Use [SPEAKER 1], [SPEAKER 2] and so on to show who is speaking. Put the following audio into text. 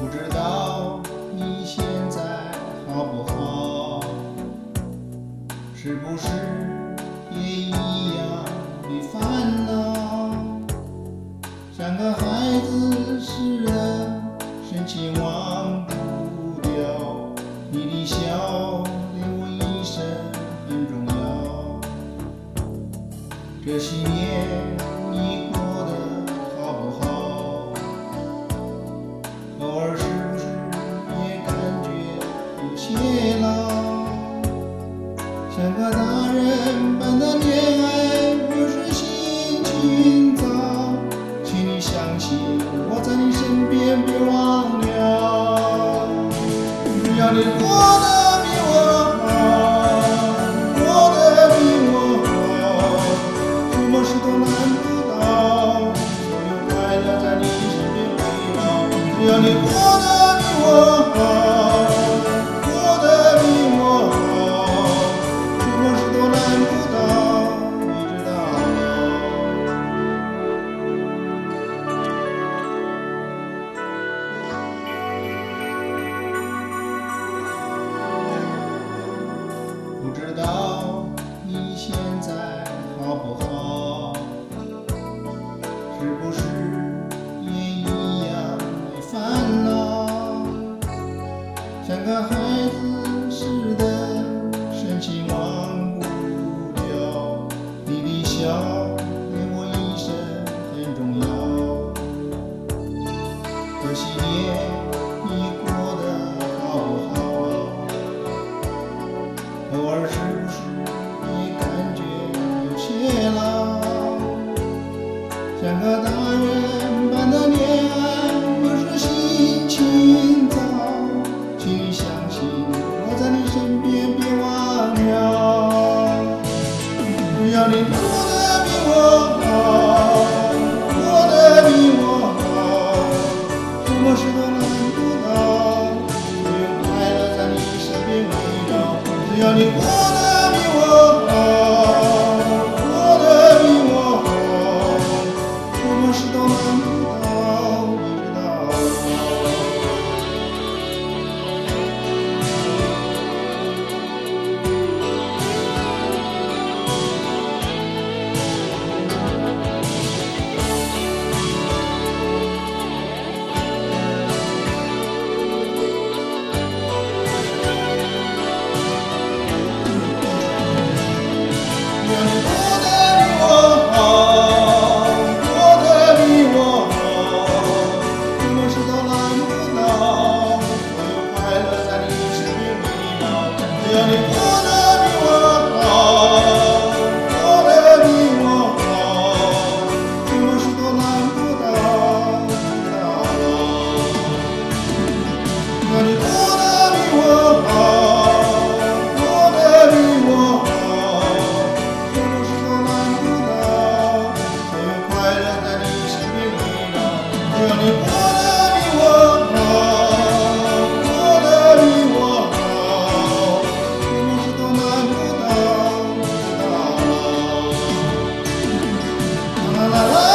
[SPEAKER 1] 不知道你现在好不好，是不是也一样的烦恼？像个孩子似的，深情忘不掉，你的笑对我一生很重要。这些年你过得好不好？偶尔是不是也感觉有些老？像个大人般的恋爱不是心情糟，请你相信我在你身边，别忘了。只要你过得比我好，过得比我好，什么事都难不倒，所有快乐在你身边围绕。只要你过得比我好，过得比我好，什么事都难不倒，你知道不知道你现在好不好，是不是也一样的烦恼？像个孩子似的，深情忘不掉，你的笑对我一生很重要。这些年你过得好不好？偶尔是不是也感觉有些老？像个大人般的恋爱不是心情糟，请你相信我在你身边，别忘了。只要你过得比我好，过得比我好，什么事都难不倒，所有快乐在你身边围绕。只要你过得比我好，过得比我好，什么事都难不倒，你知道。只要你过得比我好，过得比我好，什么事都难不倒，所有快乐在你身边围绕。只要你过得比我好，过得比我好，什么事都难不倒，知道了。只要你过得比我好，过得比我好，什么事都难不倒，所有快乐在你身边围绕。只要你过得比我好，过得比我好，什么事都难不倒，知道了。啦啦啦。